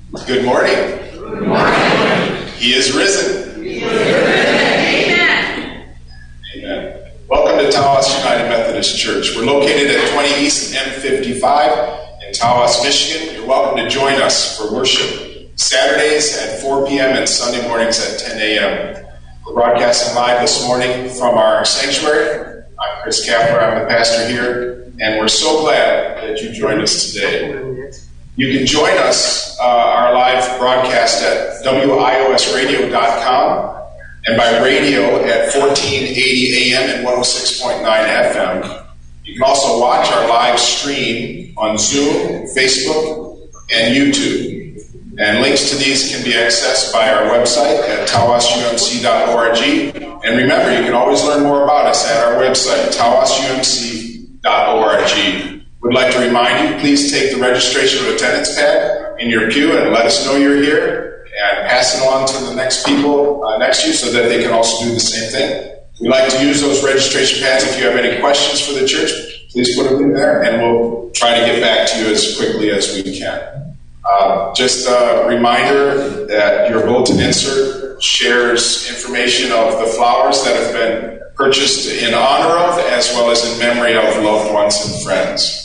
Good morning. Good morning. He is risen. He is risen. Amen. Amen. Welcome to Tawas United Methodist Church. We're located at 20 East M55 in Tawas, Michigan. You're welcome to join us for worship Saturdays at 4 p.m. and Sunday mornings at 10 a.m. We're broadcasting live this morning from our sanctuary. I'm Chris Kapler. I'm the pastor here, and we're so glad that you joined us today. You can join us, our live broadcast at wiosradio.com and by radio at 1480 AM and 106.9 FM. You can also watch our live stream on Zoom, Facebook, and YouTube. And links to these can be accessed by our website at tawasumc.org. And remember, you can always learn more about us at our website, tawasumc.org. Would like to remind you, please take the registration of attendance pad in your pew and let us know you're here and pass it on to the next people next to you so that they can also do the same thing. We like to use those registration pads. If you have any questions for the church, please put them in there and we'll try to get back to you as quickly as we can. Just a reminder that your bulletin insert shares information of the flowers that have been purchased in honor of as well as in memory of loved ones and friends.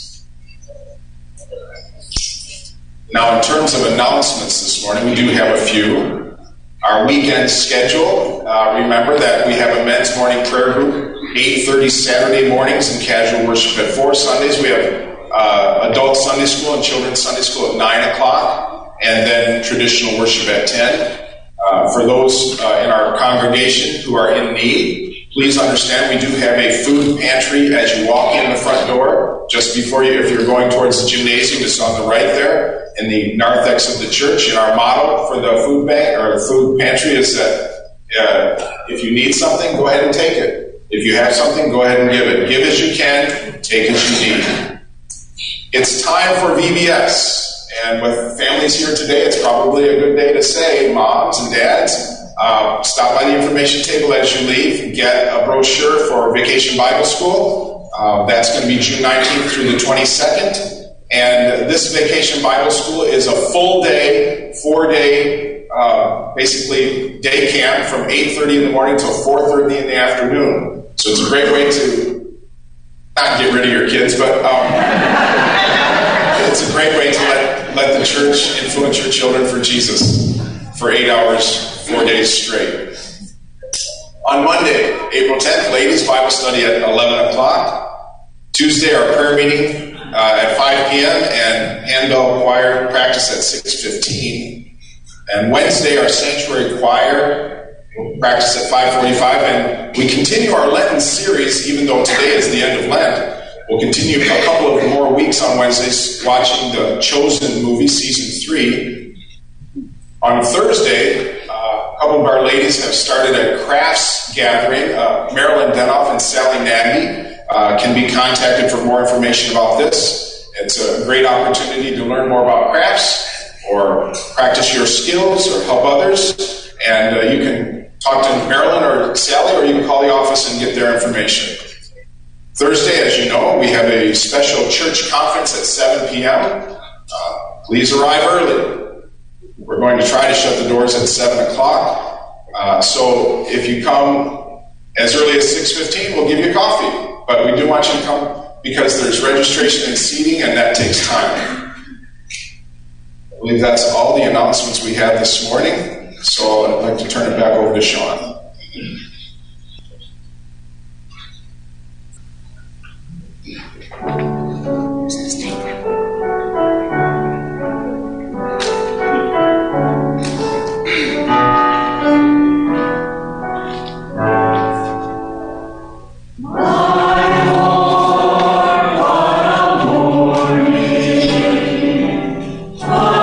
Now, in terms of announcements this morning, we do have a few. Our weekend schedule, remember that we have a men's morning prayer group, 8:30 Saturday mornings and casual worship at 4 Sundays. We have adult Sunday school and children's Sunday school at 9 o'clock, and then traditional worship at 10. For those in our congregation who are in need, please understand we do have a food pantry as you walk in the front door, just before you, if you're going towards the gymnasium, it's on the right there in the narthex of the church. And our motto for the food bank or the food pantry is that if you need something, go ahead and take it. If you have something, go ahead and give it. Give as you can, take as you need. It's time for VBS. And with families here today, it's probably a good day to say, moms and dads, stop by the information table as you leave, get a brochure for Vacation Bible School. That's going to be June 19th through the 22nd. And this Vacation Bible School is a full day, 4-day, basically day camp from 8:30 in the morning till 4:30 in the afternoon. So it's a great way to not get rid of your kids, but it's a great way to let the church influence your children for Jesus for 8 hours, 4 days straight. On Monday, April 10th, ladies' Bible study at 11 o'clock. Tuesday, our prayer meeting at 5 p.m. and handbell choir practice at 6:15. And Wednesday, our sanctuary choir practice at 5:45. And we continue our Lenten series, even though today is the end of Lent. We'll continue a couple of more weeks on Wednesdays watching the Chosen movie, Season 3. On Thursday, a couple of our ladies have started a crafts gathering. Marilyn Denoff and Sally Nagby can be contacted for more information about this. It's a great opportunity to learn more about crafts or practice your skills or help others. And you can talk to Marilyn or Sally, or you can call the office and get their information. Thursday, as you know, we have a special church conference at 7 p.m. Please arrive early. We're going to try to shut the doors at 7 o'clock. So if you come as early as 6:15, we'll give you coffee. But we do want you to come because there's registration and seating, and that takes time. I believe that's all the announcements we have this morning. So I'd like to turn it back over to Sean. Oh!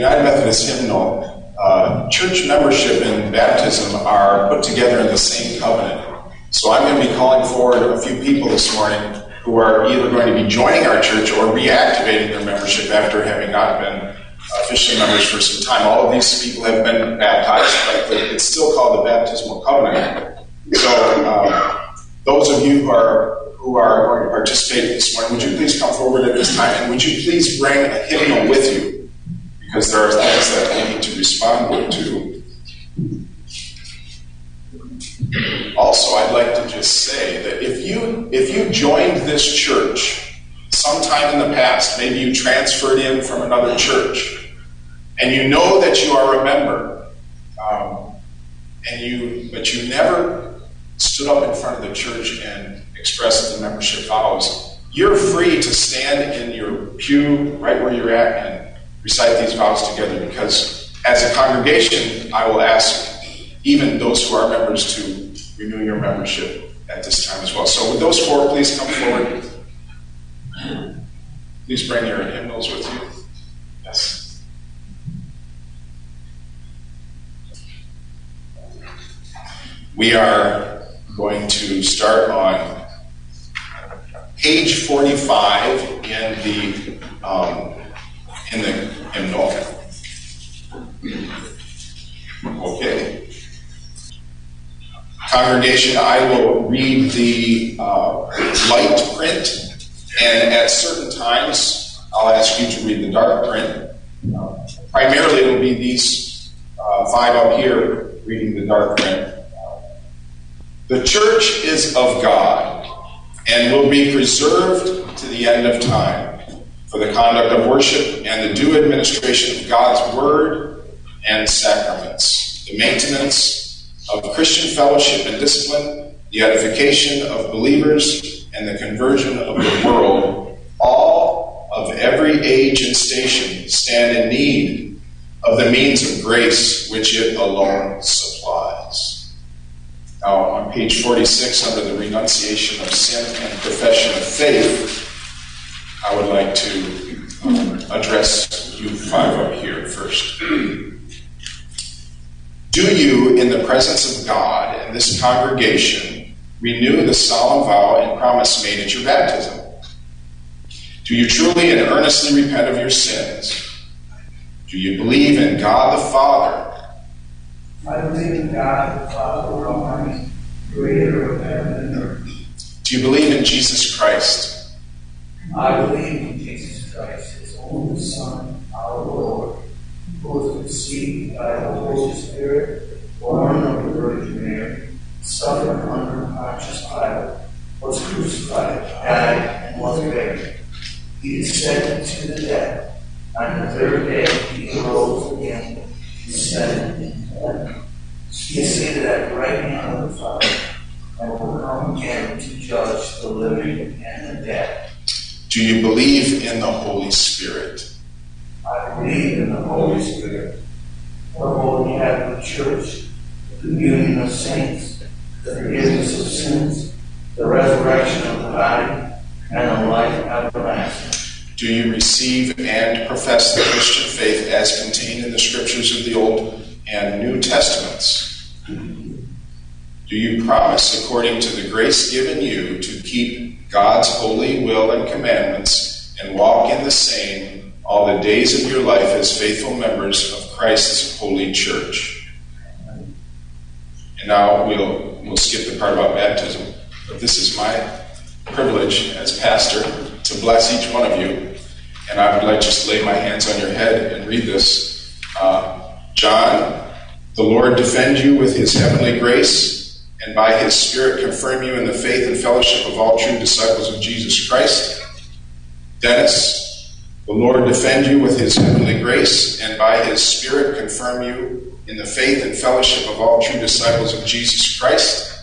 United Methodist hymnal, church membership and baptism are put together in the same covenant. So I'm going to be calling forward a few people this morning who are either going to be joining our church or reactivating their membership after having not been officially members for some time. All of these people have been baptized, but it's still called the baptismal covenant. So those of you who are going to participate this morning, would you please come forward at this time, and would you please bring a hymnal with you, because there are things that we need to respond to. Also, I'd like to just say that if you joined this church sometime in the past, maybe you transferred in from another church, and you know that you are a member, but you never stood up in front of the church and expressed the membership vows, you're free to stand in your pew right where you're at and recite these vows together, because as a congregation, I will ask even those who are members to renew your membership at this time as well. So would those four please come forward? Please bring your hymnals with you. Yes. We are going to start on page 45 in the hymnal. Okay. Congregation, I will read the light print, and at certain times I'll ask you to read the dark print. Primarily it will be these five up here reading the dark print. The church is of God and will be preserved to the end of time for the conduct of worship and the due administration of God's word and sacraments, the maintenance of Christian fellowship and discipline, the edification of believers, and the conversion of the world. All of every age and station stand in need of the means of grace which it alone supplies. Now, on page 46, under the renunciation of sin and profession of faith, I would like to address you five up here first. Do you, in the presence of God and this congregation, renew the solemn vow and promise made at your baptism? Do you truly and earnestly repent of your sins? Do you believe in God the Father? I believe in God the Father Almighty, creator of heaven and earth. Do you believe in Jesus Christ? I believe in Jesus Christ, his only Son, our Lord, who was conceived by the Holy Spirit, born of the Virgin Mary, suffered under Pontius Pilate, was crucified, died, and was buried. He descended to the dead. On the third day he arose again, descended into heaven. He is seated at the right hand of the Father, and will come again to judge the living and the dead. Do you believe in the Holy Spirit? I believe in the Holy Spirit, the Holy Catholic Church, the communion of saints, the forgiveness of sins, the resurrection of the body, and the life everlasting. Do you receive and profess the Christian faith as contained in the scriptures of the Old and New Testaments? Do you promise, according to the grace given you, to keep God's holy will and commandments and walk in the same all the days of your life as faithful members of Christ's holy church? And now we'll skip the part about baptism, but this is my privilege as pastor to bless each one of you, and I would like to just lay my hands on your head and read this. John, the Lord defend you with his heavenly grace, and by his Spirit confirm you in the faith and fellowship of all true disciples of Jesus Christ. Dennis, the Lord defend you with his heavenly grace, and by his Spirit confirm you in the faith and fellowship of all true disciples of Jesus Christ.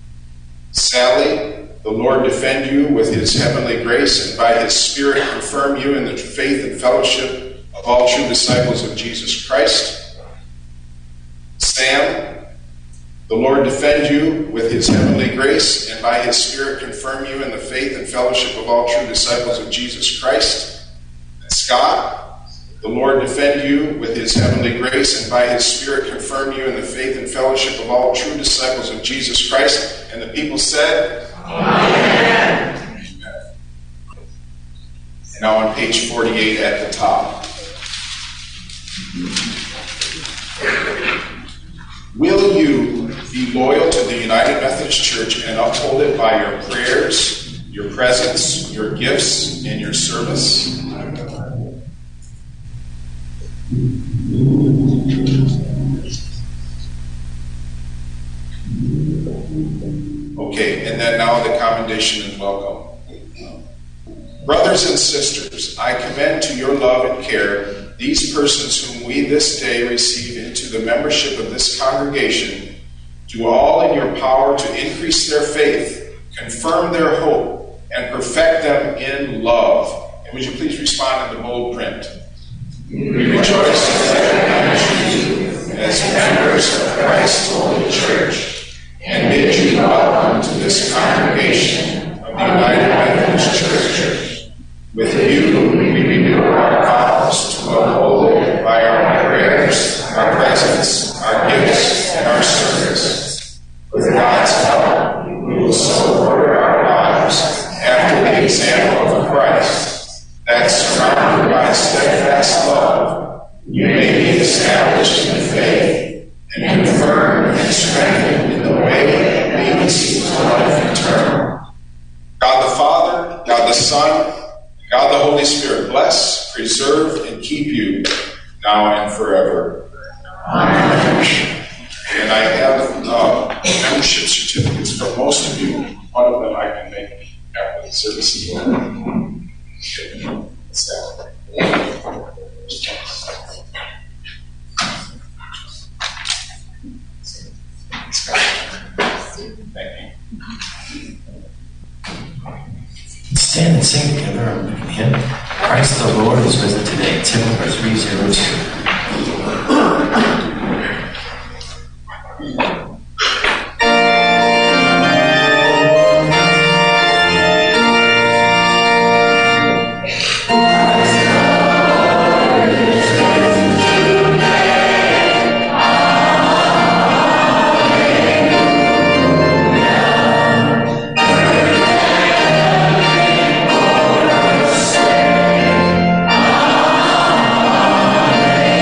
Sally, the Lord defend you with his heavenly grace, and by his Spirit confirm you in the faith and fellowship of all true disciples of Jesus Christ. Sam, the Lord defend you with his heavenly grace, and by his Spirit confirm you in the faith and fellowship of all true disciples of Jesus Christ. And Scott, The Lord defend you with his heavenly grace, and by his Spirit confirm you in the faith and fellowship of all true disciples of Jesus Christ. And the people said, Amen. Amen. And now on page 48 at the top. Will you be loyal to the United Methodist Church and uphold it by your prayers, your presence, your gifts, and your service? Okay, and then now the commendation and welcome. Brothers and sisters, I commend to your love and care these persons whom we this day receive into the membership of this congregation. Do all in your power to increase their faith, confirm their hope, and perfect them in love. And would you please respond in the bold print? We rejoice in that as members of Christ's holy church, and bid you welcome to this congregation of the United Methodist Church. With you, we renew our vows to uphold it by our prayers, our presence, our gifts, and our service. With God's help, we will so order our lives after the example of Christ, that surrounded by steadfast love, you may be established in the faith and confirmed and strengthened in the way that leads to life eternal. God the Father, God the Son, God the Holy Spirit bless, preserve, and keep you now and forever. Amen. And I have membership certificates for most of you. One of them I can make after the service as well. Thank you. Stand and sing together our hymn, Christ the Lord is risen today, tip number 302. Amen.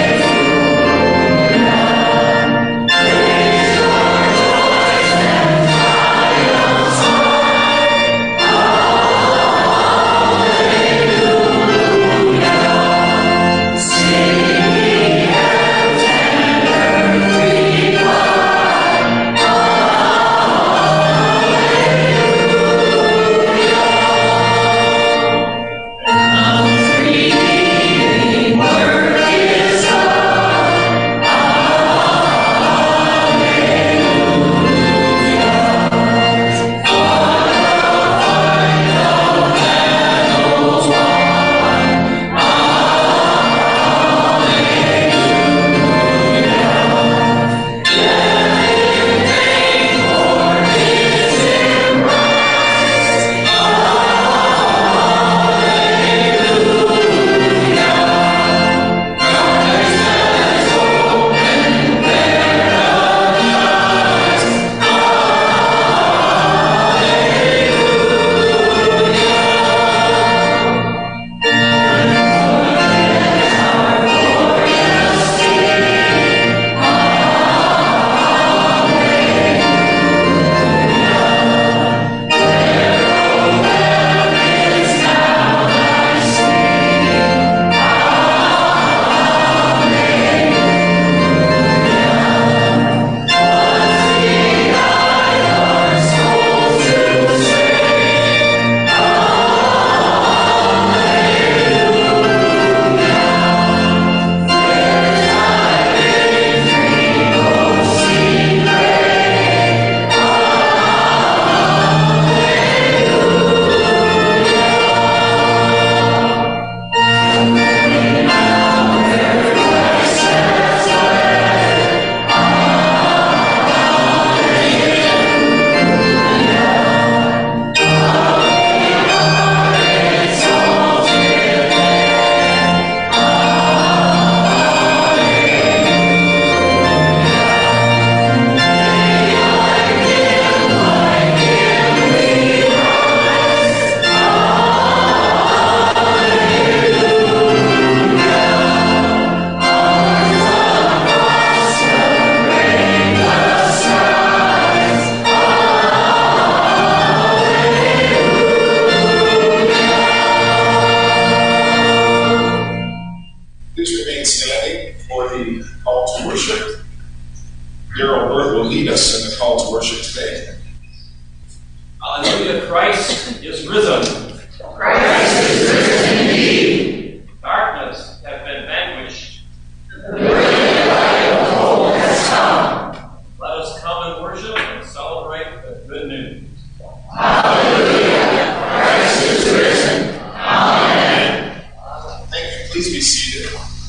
call to worship. Daryl Burt will lead us in the call to worship today. Hallelujah, Christ is risen. Christ is risen indeed. Darkness has been vanquished. The brilliant light of the whole has come. Let us come and worship and celebrate the good news. Hallelujah, Christ is risen. Amen. Thank you. Please be seated.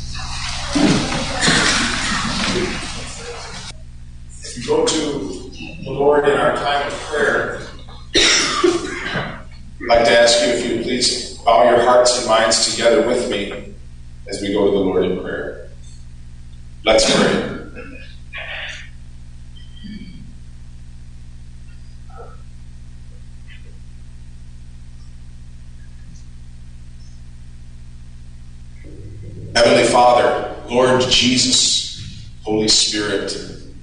If you go to the Lord in our time of prayer, I'd like to ask you if you would please bow your hearts and minds together with me as we go to the Lord in prayer. Let's pray. Heavenly Father, Lord Jesus, Holy Spirit,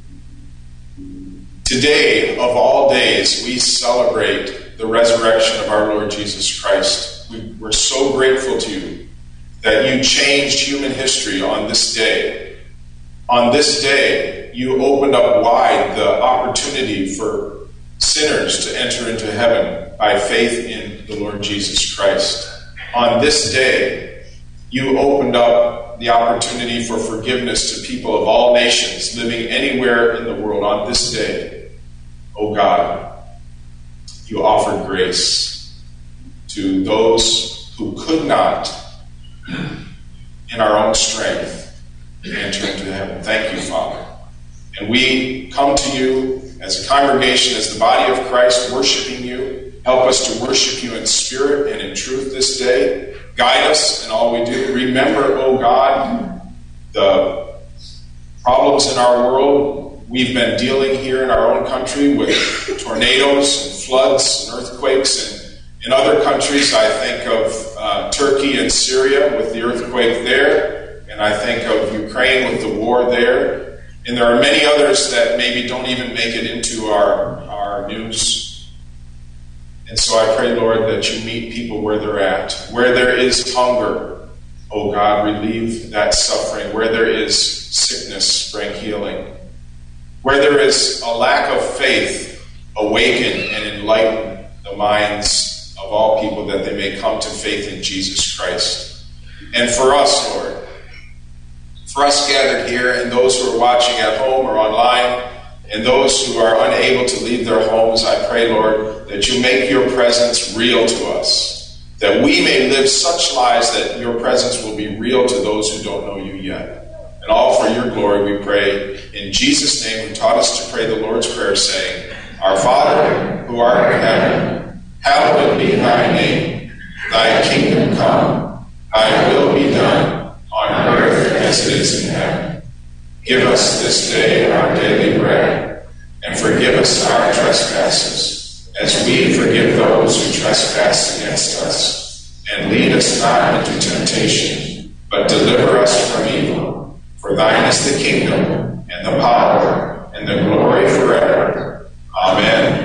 today of all days we celebrate the resurrection of our Lord Jesus Christ. We're so grateful to you that you changed human history on this day. On this day, you opened up wide the opportunity for sinners to enter into heaven by faith in the Lord Jesus Christ. On this day, you opened up the opportunity for forgiveness to people of all nations living anywhere in the world. On this day, oh God, you offered grace to those who could not, in our own strength, enter into heaven. Thank you, Father. And we come to you as a congregation, as the body of Christ, worshiping you. Help us to worship you in spirit and in truth this day. Guide us in all we do. Remember, oh God, the problems in our world. We've been dealing here in our own country with tornadoes and floods and earthquakes. And in other countries, I think of Turkey and Syria with the earthquake there. And I think of Ukraine with the war there. And there are many others that maybe don't even make it into our news. And so I pray, Lord, that you meet people where they're at. Where there is hunger, oh God, relieve that suffering. Where there is sickness, bring healing. Where there is a lack of faith, awaken and enlighten the minds of all people that they may come to faith in Jesus Christ. And for us, Lord, for us gathered here and those who are watching at home or online, and those who are unable to leave their homes, I pray, Lord, that you make your presence real to us, that we may live such lives that your presence will be real to those who don't know you yet. And all for your glory we pray. In Jesus' name, who taught us to pray the Lord's Prayer, saying, Our Father, who art in heaven, hallowed be thy name. Thy kingdom come, thy will be done, on earth as it is in heaven. Give us this day our daily bread, and forgive us our trespasses, as we forgive those who trespass against us. And lead us not into temptation, but deliver us from evil. For thine is the kingdom, and the power, and the glory forever. Amen.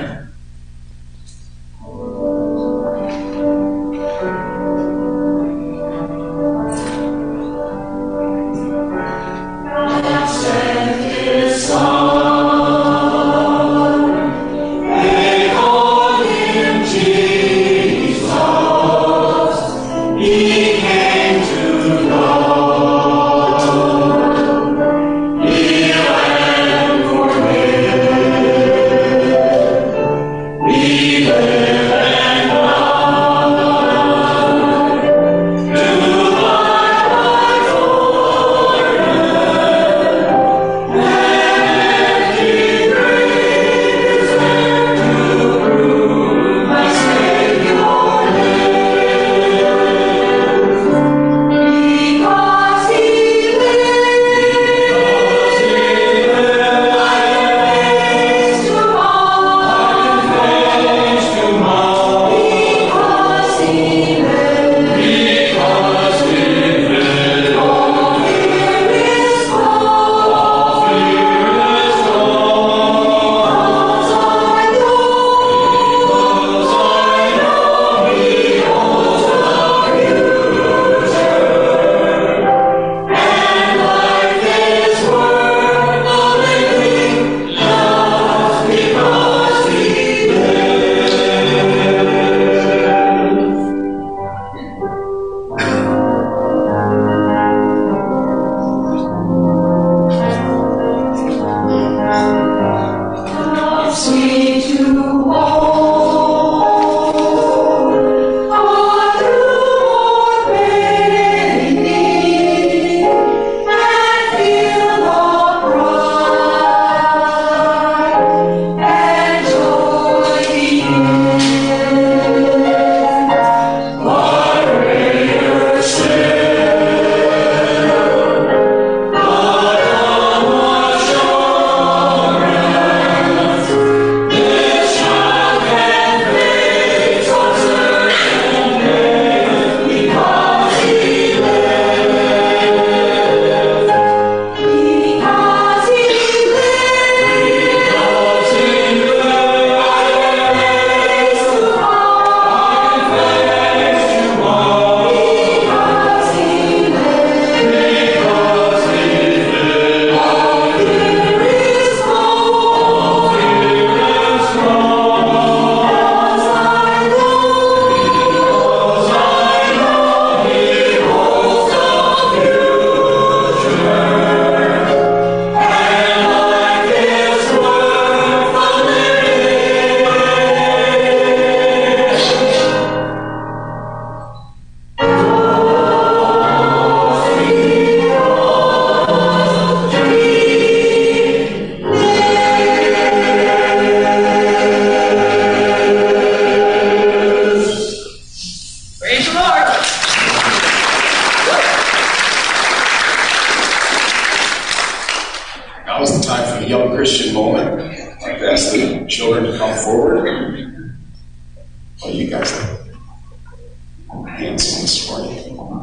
Now is the time for the young Christian moment. I'd like to ask the children to come forward. Well, you guys are handsome this morning.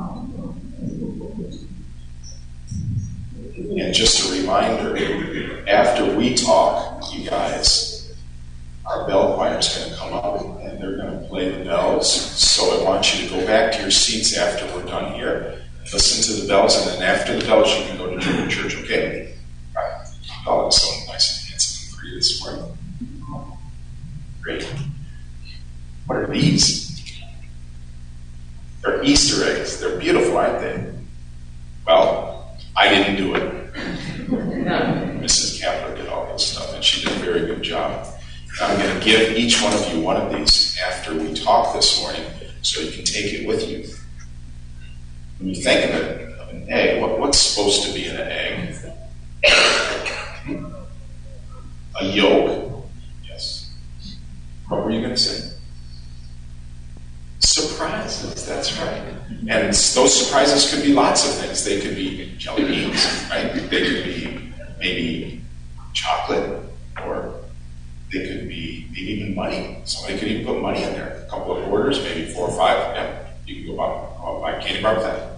And just a reminder, after we talk, you guys, our bell choir is going to come up and they're going to play the bells. So I want you to go back to your seats after we're done here. Listen to the bells, and then after the bells, you can go to junior church, okay? All right. Oh, it's so nice and handsome for you this morning. Great. What are these? They're Easter eggs. They're beautiful, aren't they? Well, I didn't do it. Mrs. Kapler did all this stuff, and she did a very good job. I'm going to give each one of you one of these after we talk this morning, so you can take it with you. When you think of an egg, what's supposed to be in an egg? A yolk. Yes. What were you going to say? Surprises, that's right. And those surprises could be lots of things. They could be jelly beans, right? They could be maybe chocolate, or they could be maybe even money. Somebody could even put money in there. A couple of quarters, maybe 4 or 5. Yeah, you can go buy candy bar with that.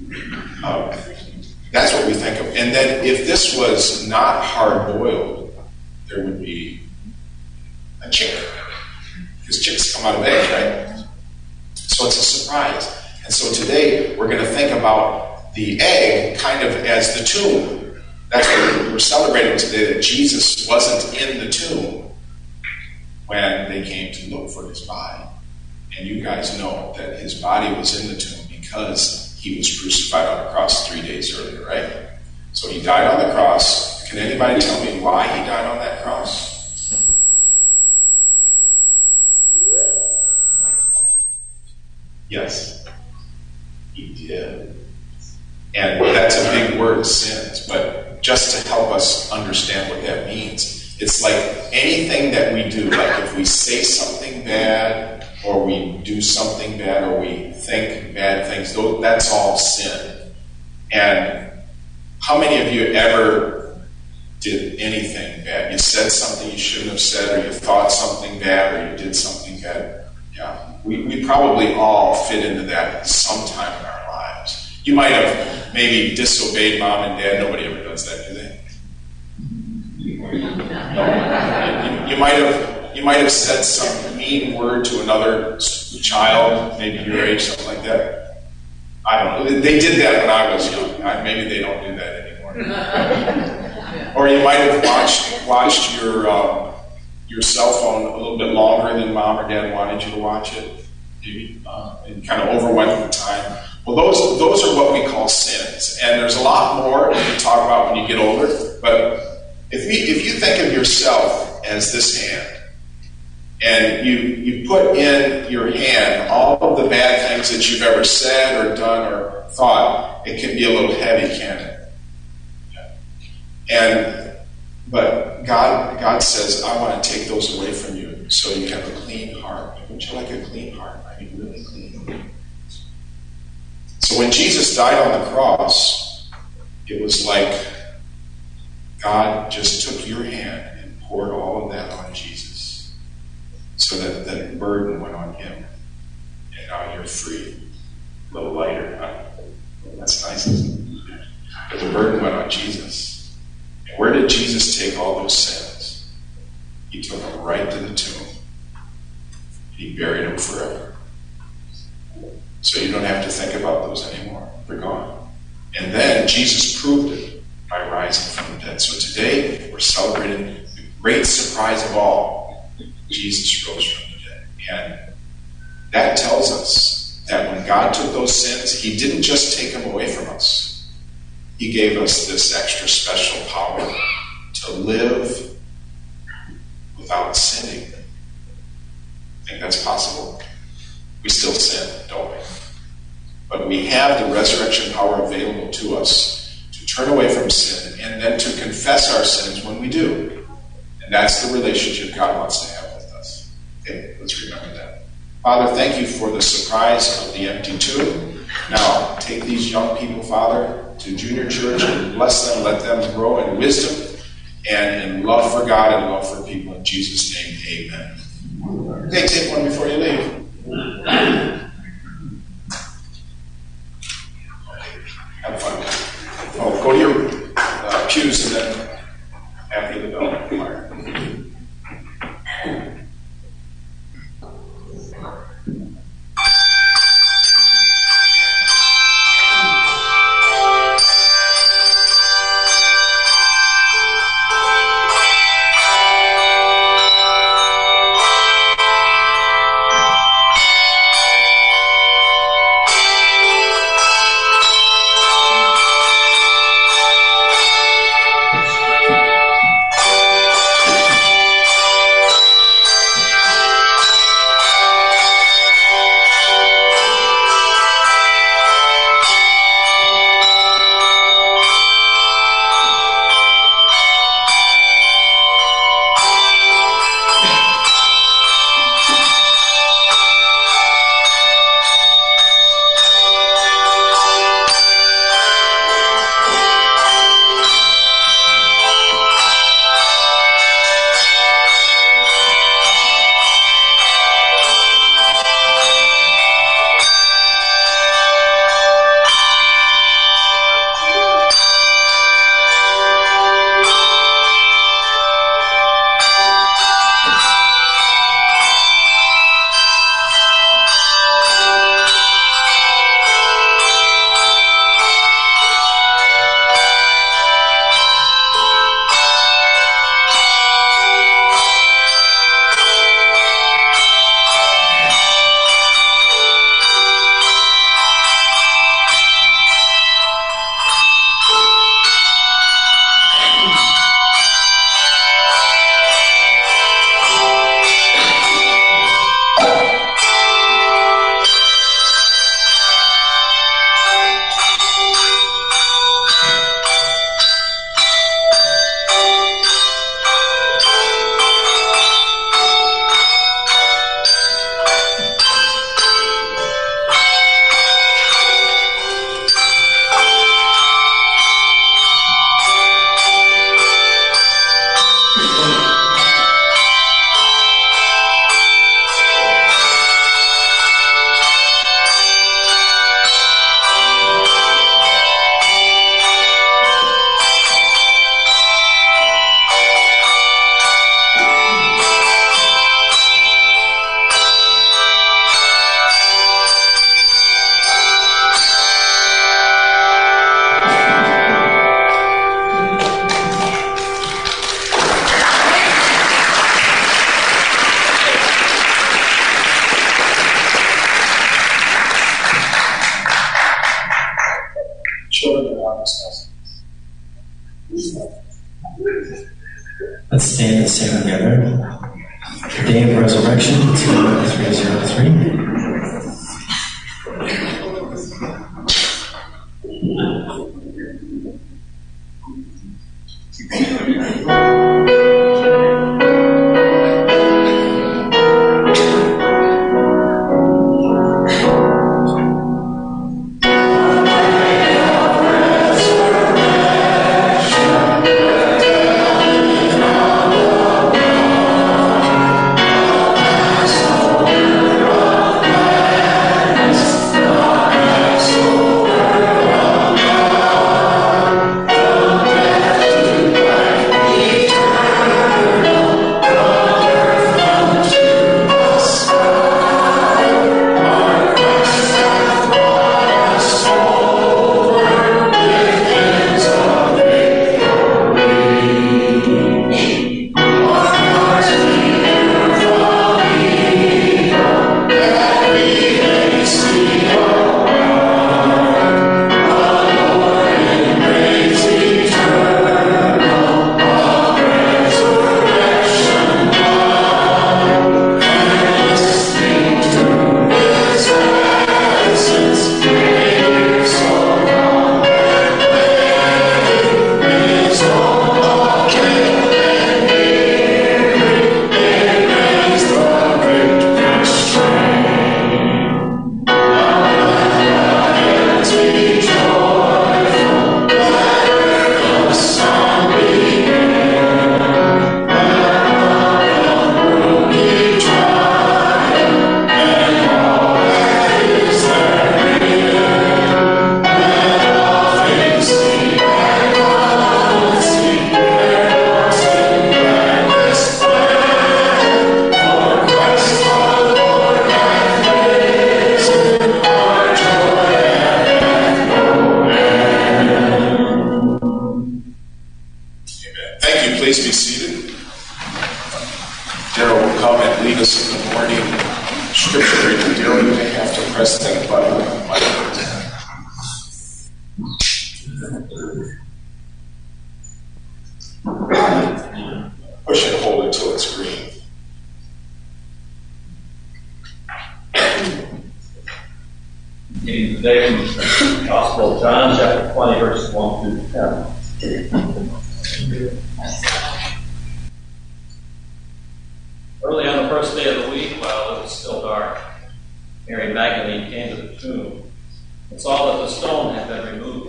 That's what we think of. And then if this was not hard-boiled, there would be a chick. Because chicks come out of eggs, right? So it's a surprise. And so today we're going to think about the egg kind of as the tomb. That's what we're celebrating today, that Jesus wasn't in the tomb when they came to look for his body. And you guys know that his body was in the tomb because he was crucified on the cross 3 days earlier, right? So he died on the cross. Can anybody tell me why he died on that cross? Yes, he did. And that's a big word, sins. But just to help us understand what that means, it's like anything that we do, like if we say something bad, or we do something bad, or we think bad things, that's all sin. And how many of you ever did anything bad? You said something you shouldn't have said, or you thought something bad, or you did something bad? Yeah, we probably all fit into that sometime in our lives. You might have maybe disobeyed mom and dad. Nobody ever does that, do they? No. You might have said some mean word to another child, maybe your age, something like that. I don't know. They did that when I was young. Maybe they don't do that anymore. Or you might have watched your cell phone a little bit longer than mom or dad wanted you to watch it, maybe, and kind of overwent the time. Well, those are what we call sins, and there's a lot more to talk about when you get older. But if you think of yourself as this hand, and you put in your hand all of the bad things that you've ever said or done or thought, it can be a little heavy, can't it? Yeah. But God says, I want to take those away from you so you can have a clean heart. Wouldn't you like a clean heart? I mean, really clean. So when Jesus died on the cross, it was like God just took your hand and poured all of that on Jesus, so that the burden went on him. And now you're free. A little lighter, huh? That's nice, isn't it? But the burden went on Jesus. And where did Jesus take all those sins? He took them right to the tomb. He buried them forever. So you don't have to think about those anymore. They're gone. And then Jesus proved it by rising from the dead. So today we're celebrating the great surprise of all. Jesus rose from the dead. And that tells us that when God took those sins, he didn't just take them away from us. He gave us this extra special power to live without sinning. Think that's possible? We still sin, don't we? But we have the resurrection power available to us to turn away from sin and then to confess our sins when we do. And that's the relationship God wants to have with us. Okay, let's remember that. Father, thank you for the surprise of the empty tomb. Now, take these young people, Father, to junior church and bless them. Let them grow in wisdom and in love for God and love for people. In Jesus' name, amen. Okay, take one before you leave. Have fun. Oh, go to your pews and then after the bell. Let's stand and sing together. The Day of Resurrection, 303. Resurrection. please be seated. Daryl will come and lead us in the morning scripture reading. Daryl, you may have to press that button on the microphone. Push and hold until it's green. In today's Gospel of John, chapter 20, verses 1 through 10. Early on the first day of the week, while it was still dark, Mary Magdalene came to the tomb and saw that the stone had been removed.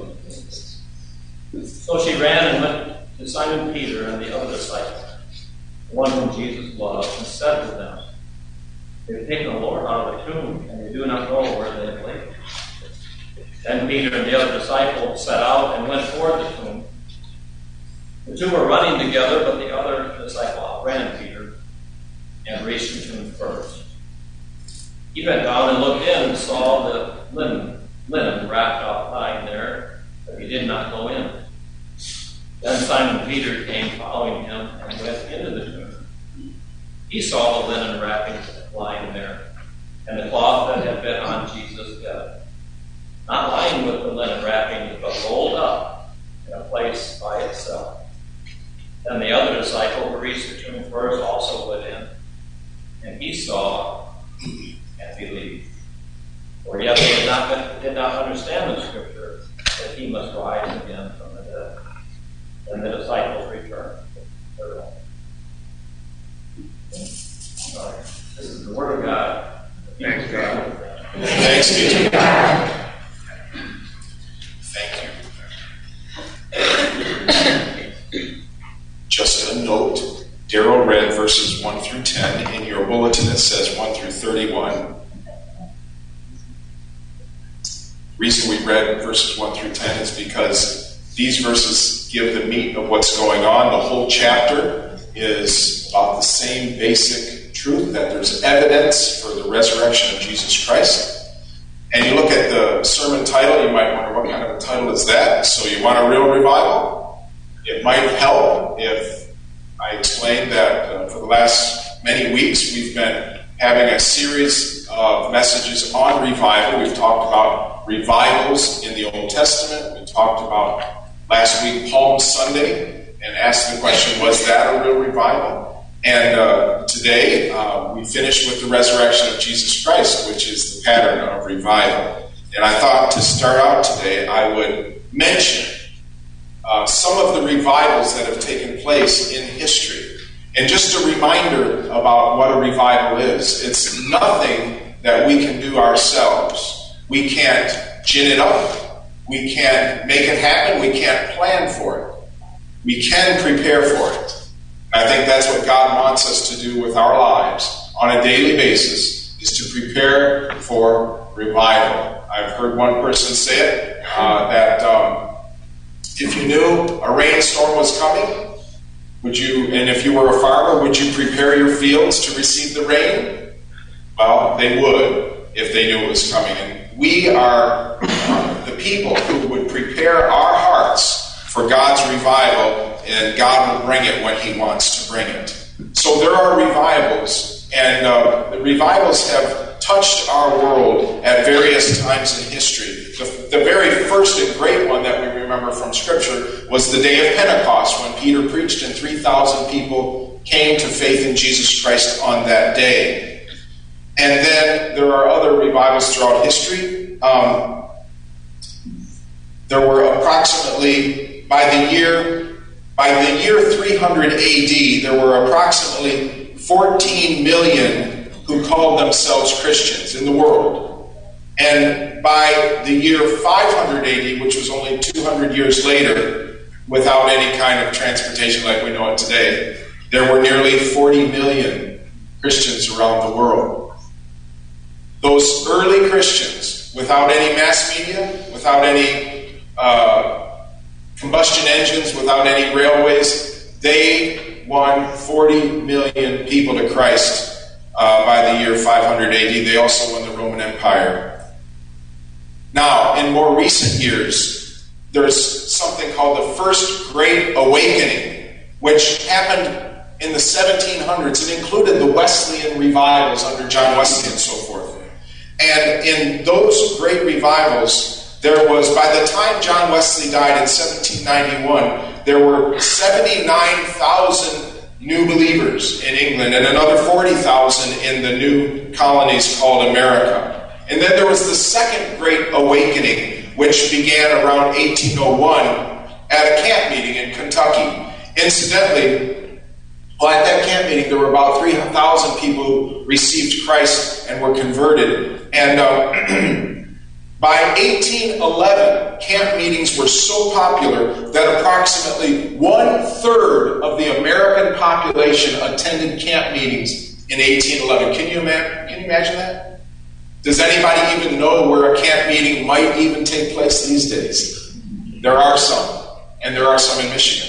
So she ran and went to Simon Peter and the other disciple, the one whom Jesus loved, and said to them, "They have taken the Lord out of the tomb, and they do not know where they have laid him." Then Peter and the other disciple set out and went toward the tomb. The two were running together, but the other disciple outran Peter and reached the tomb first. He bent down and looked in and saw the linen wrapped up lying there, but he did not go in. Then Simon Peter came following him and went into the tomb. He saw the linen wrappings lying there, and the cloth that had been on Jesus' bed, not lying with the linen wrappings, but rolled up in a place by itself. Then the other disciple who reached the tomb first also went in, and he saw and believed. For yet they did not understand the scripture that he must rise again from the dead. Then the disciples returned to their home. This is the word of God. Thanks, God. Thanks be to God. Thank you. Just a note, Daryl read verses 1 through 10. In your bulletin it says 1 through 31. The reason we read verses 1 through 10 is because these verses give the meat of what's going on. The whole chapter is about the same basic truth, that there's evidence for the resurrection of Jesus Christ. And you look at the sermon title, you might wonder, what kind of a title is that? So you want a real revival? It might help if I explain that for the last many weeks we've been having a series of messages on revival. We've talked about revivals in the Old Testament. We talked about last week Palm Sunday and asked the question, was that a real revival? And today we finish with the resurrection of Jesus Christ, which is the pattern of revival. And I thought to start out today I would mention some of the revivals that have taken place in history. And just a reminder about what a revival is. It's nothing that we can do ourselves. We can't gin it up. We can't make it happen. We can't plan for it. We can prepare for it. I think that's what God wants us to do with our lives on a daily basis, is to prepare for revival. I've heard one person say it, that if you knew a rainstorm was coming, and if you were a farmer, would you prepare your fields to receive the rain? Well, they would if they knew it was coming. And we are the people who would prepare our hearts for God's revival, and God will bring it when He wants to bring it. So there are revivals, and the revivals have touched our world at various times in history. The very first and great one that we remember from Scripture was the day of Pentecost, when Peter preached and 3,000 people came to faith in Jesus Christ on that day. And then there are other revivals throughout history. There were approximately, by the year 300 AD, there were approximately 14 million who called themselves Christians in the world. And by the year 500 AD, which was only 200 years later, without any kind of transportation like we know it today, there were nearly 40 million Christians around the world. Those early Christians, without any mass media, without any combustion engines, without any railways, they won 40 million people to Christ by the year 500 AD. They also won the Roman Empire. Now, in more recent years, there's something called the First Great Awakening, which happened in the 1700s. It included the Wesleyan revivals under John Wesley and so forth. And in those great revivals, there was, by the time John Wesley died in 1791, there were 79,000 new believers in England and another 40,000 in the new colonies called America. And then there was the Second Great Awakening, which began around 1801 at a camp meeting in Kentucky. Incidentally, at that camp meeting, there were about 3,000 people who received Christ and were converted. And by 1811, camp meetings were so popular that approximately 1/3 of the American population attended camp meetings in 1811. Can you imagine that? Does anybody even know where a camp meeting might even take place these days? There are some, and there are some in Michigan.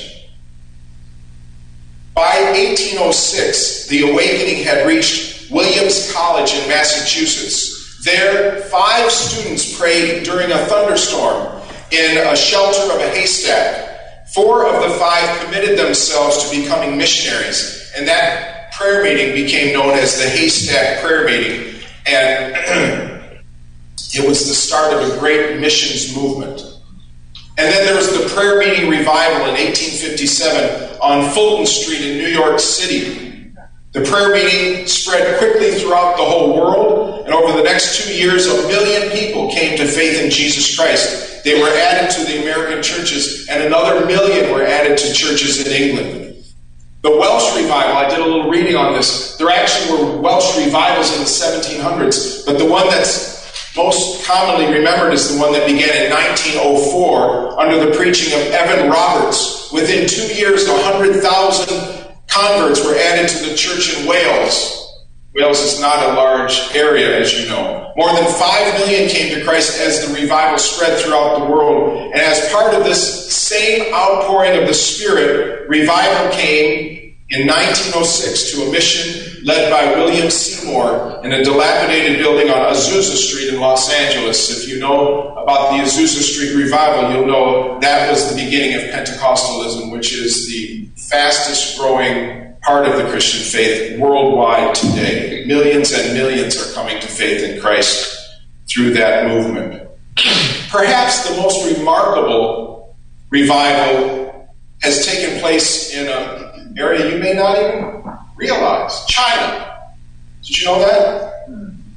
By 1806, the awakening had reached Williams College in Massachusetts. There, 5 students prayed during a thunderstorm in a shelter of a haystack. 4 of the 5 committed themselves to becoming missionaries, and that prayer meeting became known as the Haystack Prayer Meeting. And it was the start of a great missions movement. And then there was the prayer meeting revival in 1857 on Fulton Street in New York City. The prayer meeting spread quickly throughout the whole world, and over the next 2 years, 1 million people came to faith in Jesus Christ. They were added to the American churches, and another 1 million were added to churches in England. The Welsh revival, I did a little reading on this. There actually were Welsh revivals in the 1700s, but the one that's most commonly remembered is the one that began in 1904 under the preaching of Evan Roberts. Within 2 years, 100,000 converts were added to the church in Wales. Wales is not a large area, as you know. More than 5 million came to Christ as the revival spread throughout the world. And as part of this same outpouring of the Spirit, revival came in 1906 to a mission led by William Seymour in a dilapidated building on Azusa Street in Los Angeles. If you know about the Azusa Street revival, you'll know that was the beginning of Pentecostalism, which is the fastest growing part of the Christian faith worldwide today. Millions and millions are coming to faith in Christ through that movement. Perhaps the most remarkable revival has taken place in an area you may not even realize. China. Did you know that?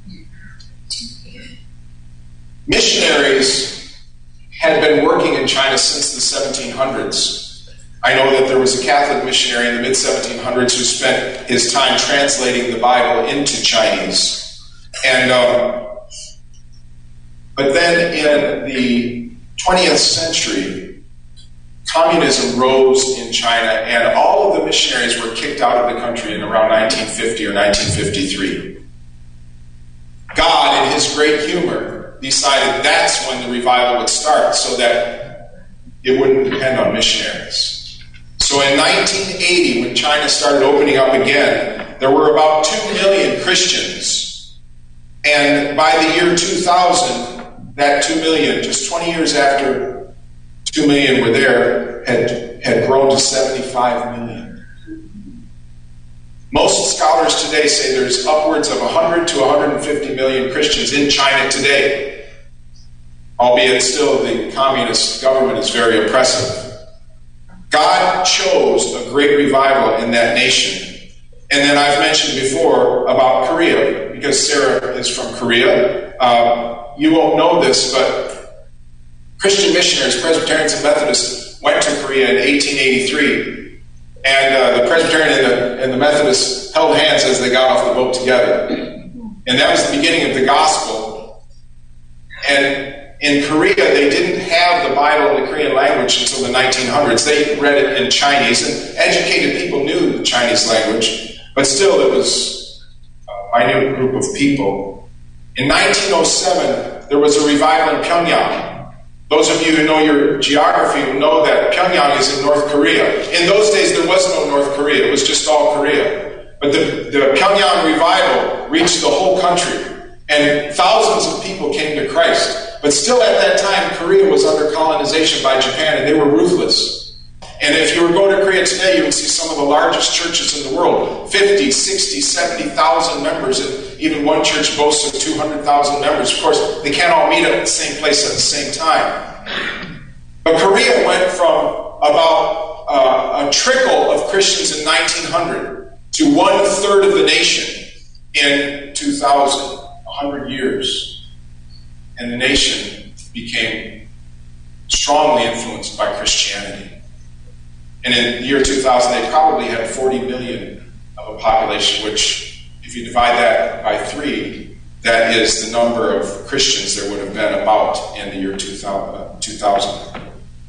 Missionaries had been working in China since the 1700s. I know that there was a Catholic missionary in the mid-1700s who spent his time translating the Bible into Chinese. And but then in the 20th century, communism rose in China, and all of the missionaries were kicked out of the country in around 1950 or 1953. God, in his great humor, decided that's when the revival would start so that it wouldn't depend on missionaries. So in 1980, when China started opening up again, there were about 2 million Christians. And by the year 2000, that 2 million, just 20 years after 2 million were there, had grown to 75 million. Most scholars today say there's upwards of 100 to 150 million Christians in China today, albeit still the communist government is very oppressive. God chose a great revival in that nation. And then I've mentioned before about Korea, because Sarah is from Korea. You won't know this, but Christian missionaries, Presbyterians and Methodists, went to Korea in 1883. And the Presbyterian and the Methodists held hands as they got off the boat together. And that was the beginning of the gospel. And in Korea, they didn't have the Bible in the Korean language until the 1900s. They read it in Chinese, and educated people knew the Chinese language, but still it was a minute group of people. In 1907, there was a revival in Pyongyang. Those of you who know your geography will know that Pyongyang is in North Korea. In those days, there was no North Korea. It was just all Korea. But the Pyongyang revival reached the whole country, and thousands of people came to Christ. But still at that time, Korea was under colonization by Japan, and they were ruthless. And if you were going to Korea today, you would see some of the largest churches in the world, 50, 60, 70,000 members. And even one church boasts of 200,000 members. Of course, they can't all meet at the same place at the same time. But Korea went from about a trickle of Christians in 1900 to 1/3 of the nation in 2000, 100 years. And the nation became strongly influenced by Christianity. And in the year 2000, they probably had 40 million of a population, which, if you divide that by 3, that is the number of Christians there would have been about in the year 2000.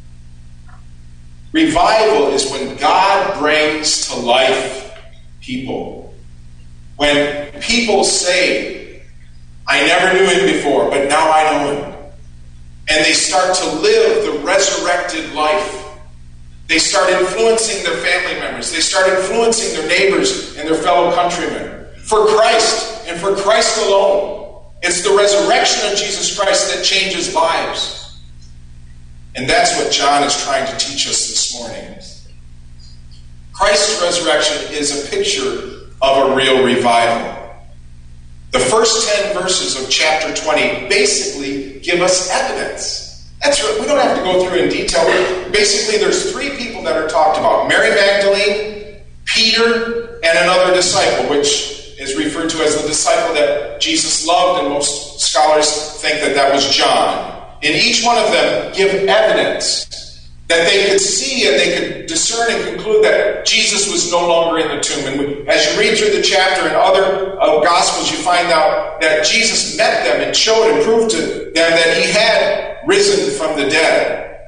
Revival is when God brings to life people. When people say, I never knew him before, but now I know him. And they start to live the resurrected life. They start influencing their family members. They start influencing their neighbors and their fellow countrymen. For Christ, and for Christ alone. It's the resurrection of Jesus Christ that changes lives. And that's what John is trying to teach us this morning. Christ's resurrection is a picture of a real revival. The first 10 verses of chapter 20 basically give us evidence. That's right. We don't have to go through in detail. Basically, there's 3 people that are talked about. Mary Magdalene, Peter, and another disciple, which is referred to as the disciple that Jesus loved, and most scholars think that that was John. And each one of them give evidence that they could see and they could discern and conclude that Jesus was no longer in the tomb. And as you read through the chapter and other Gospels, you find out that Jesus met them and showed and proved to them that he had risen from the dead.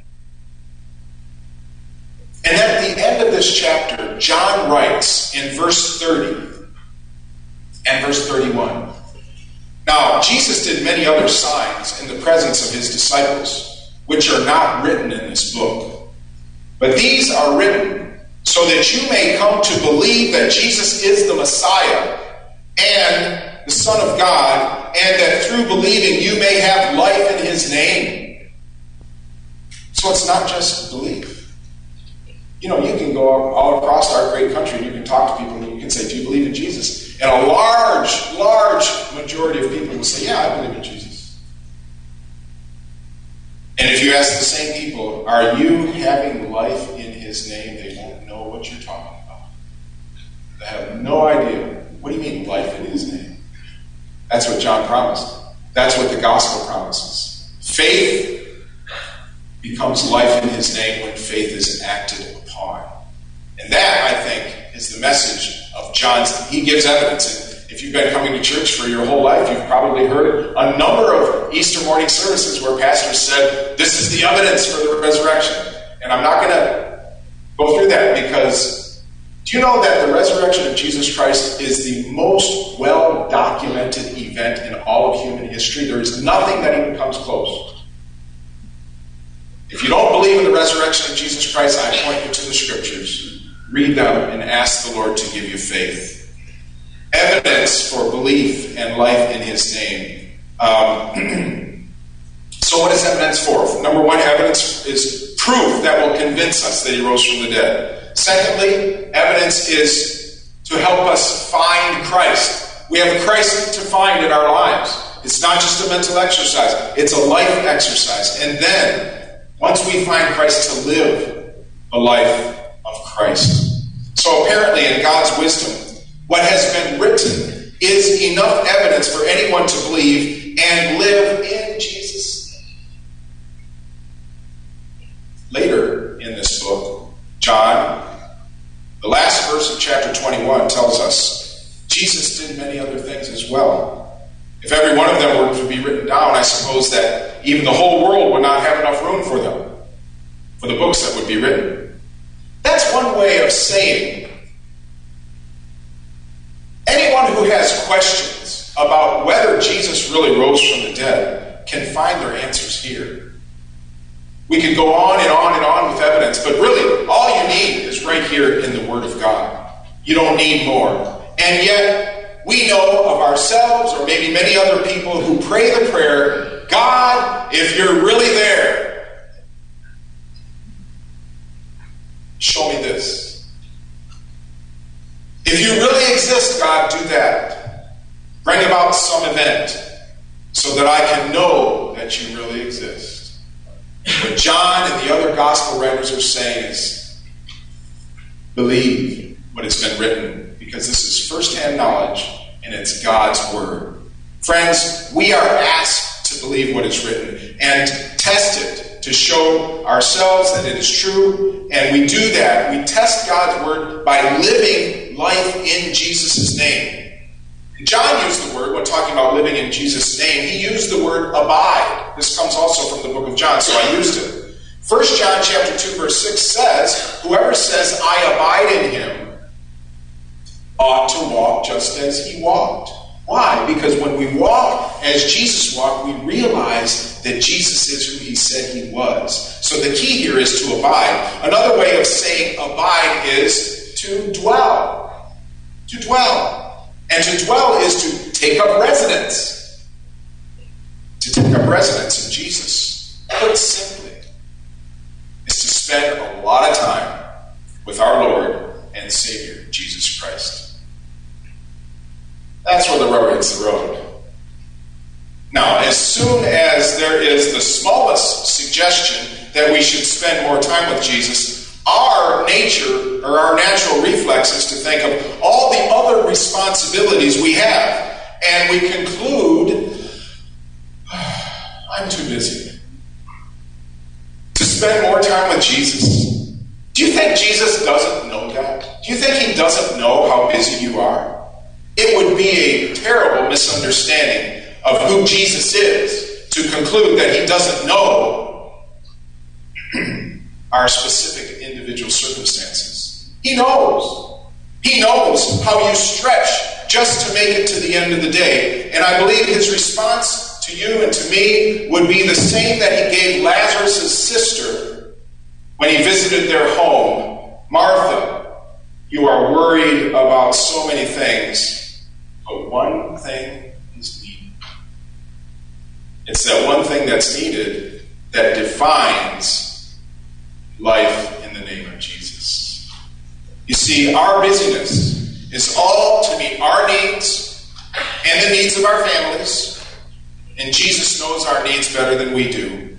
And at the end of this chapter, John writes in verse 30 and verse 31, Now, Jesus did many other signs in the presence of his disciples, which are not written in this book. But these are written so that you may come to believe that Jesus is the Messiah and the Son of God, and that through believing you may have life in his name. So it's not just belief. You know, you can go all across our great country and you can talk to people and you can say, do you believe in Jesus? And a large majority of people will say, yeah, I believe in Jesus. And if you ask the same people, are you having life in his name? They won't know what you're talking about. They have no idea. What do you mean, life in his name? That's what John promised. That's what the gospel promises. Faith becomes life in his name when faith is acted upon. And that, I think, is the message of John's. He gives evidence. And if you've been coming to church for your whole life, you've probably heard a number of Easter morning services where pastors said, this is the evidence for the resurrection. And I'm not going to go through that because do you know that the resurrection of Jesus Christ is the most well-documented event in all of human history? There is nothing that even comes close. If you don't believe in the resurrection of Jesus Christ, I point you to the scriptures. Read them and ask the Lord to give you faith. Evidence for belief and life in his name. So what is evidence for? Number 1, evidence is proof that will convince us that he rose from the dead. Secondly, evidence is to help us find Christ. We have Christ to find in our lives. It's not just a mental exercise. It's a life exercise. And then, once we find Christ, to live a life of Christ. So apparently, in God's wisdom, what has been written is enough evidence for anyone to believe and live in Jesus' name. Later in this book, John, the last verse of chapter 21 tells us Jesus did many other things as well. If every one of them were to be written down, I suppose that even the whole world would not have enough room for them, for the books that would be written. That's one way of saying anyone who has questions about whether Jesus really rose from the dead can find their answers here. We could go on and on and on with evidence, but really, all you need is right here in the Word of God. You don't need more. And yet, we know of ourselves, or maybe many other people, who pray the prayer, God, if you're really there, Show me this. If you really exist, God, do that. Bring about some event so that I can know that you really exist. What John and the other gospel writers are saying is, believe what has been written, because this is firsthand knowledge and it's God's word. Friends, we are asked to believe what is written and test it to show ourselves that it is true. And we do that. We test God's word by living life in Jesus' name. John used the word when talking about living in Jesus' name. He used the word abide. This comes also from the book of John, so I used it. 1 John chapter 2, verse 6 says, whoever says, I abide in him, ought to walk just as he walked. Why? Because when we walk as Jesus walked, we realize that Jesus is who he said he was. So the key here is to abide. Another way of saying abide is to dwell. To dwell. And to dwell is to take up residence. To take up residence in Jesus. Put simply, is to spend a lot of time with our Lord and Savior, Jesus Christ. That's where the rubber hits the road. Now, as soon as there is the smallest suggestion that we should spend more time with Jesus, our nature or our natural reflex is to think of all the other responsibilities we have. And we conclude, I'm too busy to spend more time with Jesus. Do you think Jesus doesn't know that? Do you think he doesn't know how busy you are? It would be a terrible misunderstanding of who Jesus is to conclude that he doesn't know our specific individual circumstances. He knows. He knows how you stretch just to make it to the end of the day. And I believe his response to you and to me would be the same that he gave Lazarus' sister when he visited their home. Martha, you are worried about so many things. But one thing is needed. It's that one thing that's needed that defines life in the name of Jesus. You see, our busyness is all to meet our needs and the needs of our families. And Jesus knows our needs better than we do.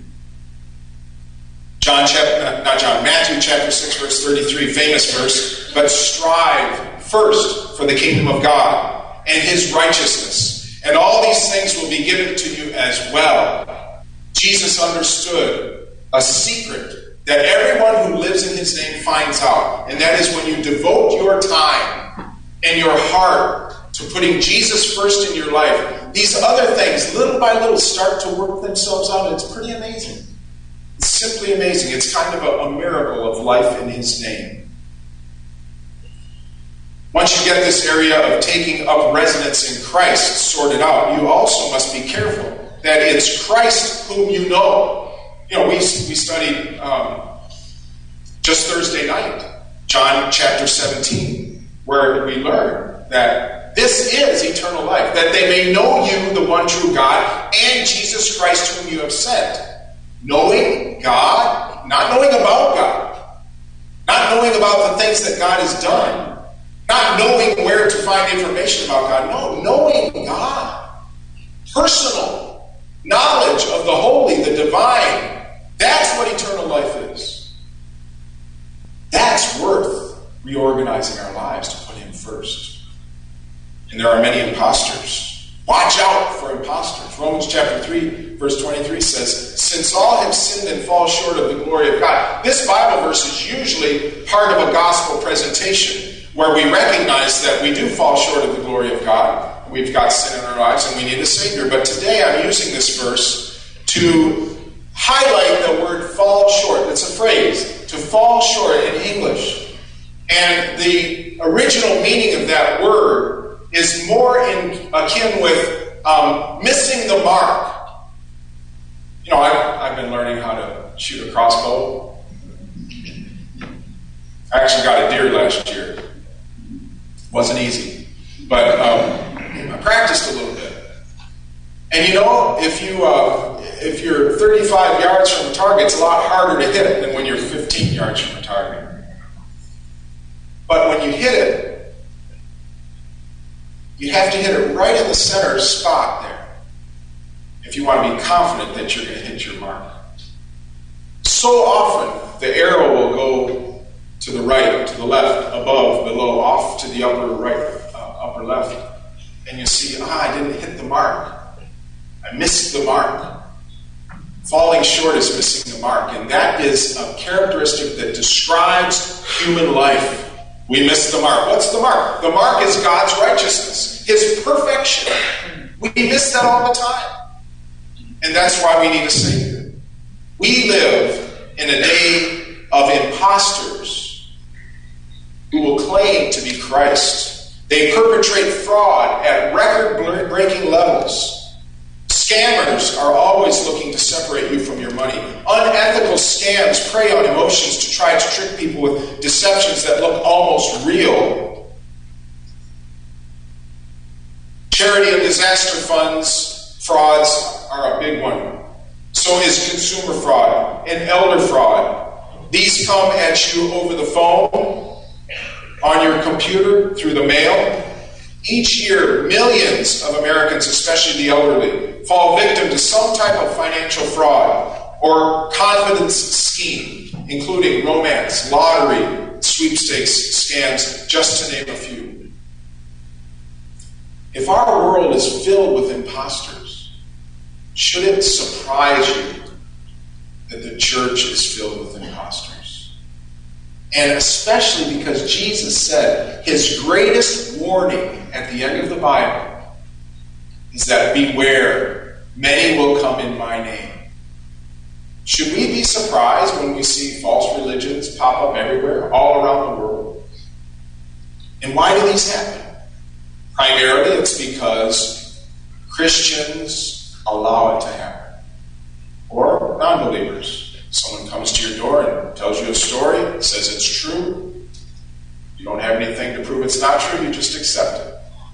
Matthew chapter 6, verse 33, famous verse, but strive first for the kingdom of God and his righteousness, and all these things will be given to you as well. Jesus understood a secret that everyone who lives in his name finds out, and that is when you devote your time and your heart to putting Jesus first in your life, these other things, little by little, start to work themselves out. It's pretty amazing. It's simply amazing. It's kind of a miracle of life in his name. Once you get this area of taking up residence in Christ sorted out, you also must be careful that it's Christ whom you know. You know, we studied just Thursday night, John chapter 17, where we learn that this is eternal life, that they may know you, the one true God, and Jesus Christ whom you have sent. Knowing God, not knowing about God, not knowing about the things that God has done, not knowing where to find information about God. No, knowing God. Personal knowledge of the holy, the divine. That's what eternal life is. That's worth reorganizing our lives to put him first. And there are many imposters. Watch out for imposters. Romans chapter 3, verse 23 says, since all have sinned and fall short of the glory of God. This Bible verse is usually part of a gospel presentation, where we recognize that we do fall short of the glory of God. We've got sin in our lives and we need a Savior. But today I'm using this verse to highlight the word fall short. It's a phrase, to fall short in English. And the original meaning of that word is more akin with missing the mark. You know, I've been learning how to shoot a crossbow. I actually got a deer last year. Wasn't easy, but I practiced a little bit. And you know, if you're 35 yards from a target, it's a lot harder to hit it than when you're 15 yards from a target. But when you hit it, you have to hit it right in the center spot there if you want to be confident that you're going to hit your mark. So often, the arrow will go to the right, to the left, above, below, off to the upper right, upper left. And you see, I didn't hit the mark. I missed the mark. Falling short is missing the mark. And that is a characteristic that describes human life. We miss the mark. What's the mark? The mark is God's righteousness, His perfection. We miss that all the time. And that's why we need a Savior. We live in a day of imposters who will claim to be Christ. They perpetrate fraud at record-breaking levels. Scammers are always looking to separate you from your money. Unethical scams prey on emotions to try to trick people with deceptions that look almost real. Charity and disaster funds frauds are a big one. So is consumer fraud and elder fraud. These come at you over the phone, on your computer, through the mail. Each year, millions of Americans, especially the elderly, fall victim to some type of financial fraud or confidence scheme, including romance, lottery, sweepstakes scams, just to name a few. If our world is filled with imposters, should it surprise you that the church is filled with imposters? And especially because Jesus said his greatest warning at the end of the Bible is that beware, many will come in my name. Should we be surprised when we see false religions pop up everywhere, all around the world? And why do these happen? Primarily, it's because Christians allow it to happen. Or non-believers. Someone comes to your door and tells you a story, says it's true. You don't have anything to prove it's not true, you just accept it.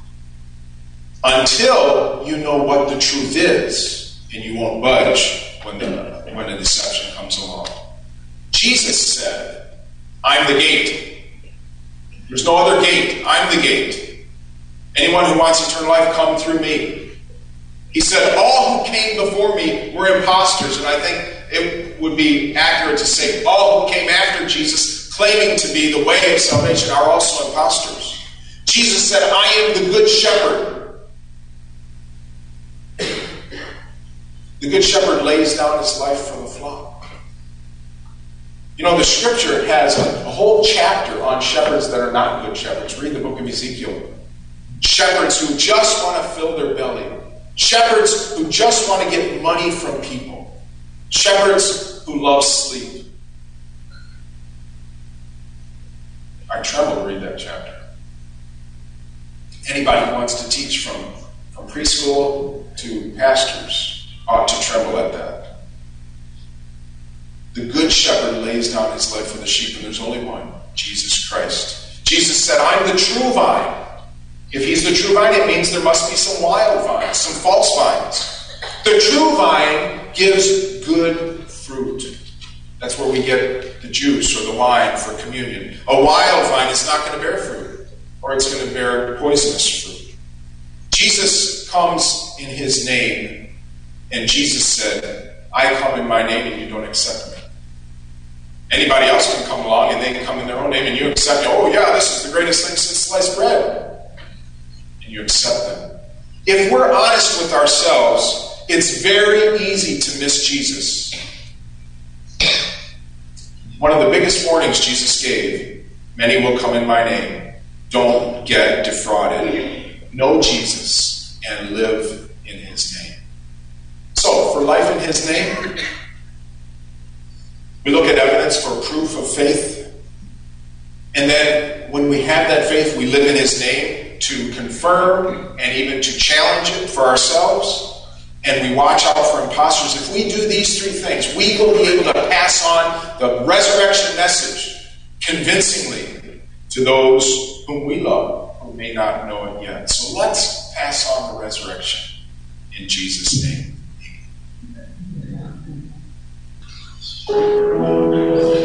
Until you know what the truth is, and you won't budge when the deception comes along. Jesus said, I'm the gate. There's no other gate. I'm the gate. Anyone who wants eternal life, come through me. He said, all who came before me were imposters, and I think it would be accurate to say all who came after Jesus, claiming to be the way of salvation, are also imposters. Jesus said, I am the good shepherd. The good shepherd lays down his life for the flock. You know, the scripture has a whole chapter on shepherds that are not good shepherds. Read the book of Ezekiel. Shepherds who just want to fill their belly. Shepherds who just want to get money from people. Shepherds who love sleep. I tremble to read that chapter. Anybody who wants to teach from preschool to pastors ought to tremble at that. The good shepherd lays down his life for the sheep, and there's only one, Jesus Christ. Jesus said, I'm the true vine. If he's the true vine, it means there must be some wild vines, some false vines. The true vine gives good fruit. That's where we get the juice or the wine for communion. A wild vine is not going to bear fruit, or it's going to bear poisonous fruit. Jesus comes in his name. And Jesus said, I come in my name and you don't accept me. Anybody else can come along and they can come in their own name and you accept me. Oh yeah, this is the greatest thing since sliced bread. And you accept them. If we're honest with ourselves, it's very easy to miss Jesus. One of the biggest warnings Jesus gave, many will come in my name. Don't get defrauded. Know Jesus and live in his name. So, for life in his name, we look at evidence for proof of faith. And then, when we have that faith, we live in his name to confirm and even to challenge it for ourselves. And we watch out for imposters. If we do these three things, we will be able to pass on the resurrection message convincingly to those whom we love, who may not know it yet. So let's pass on the resurrection in Jesus' name. Amen.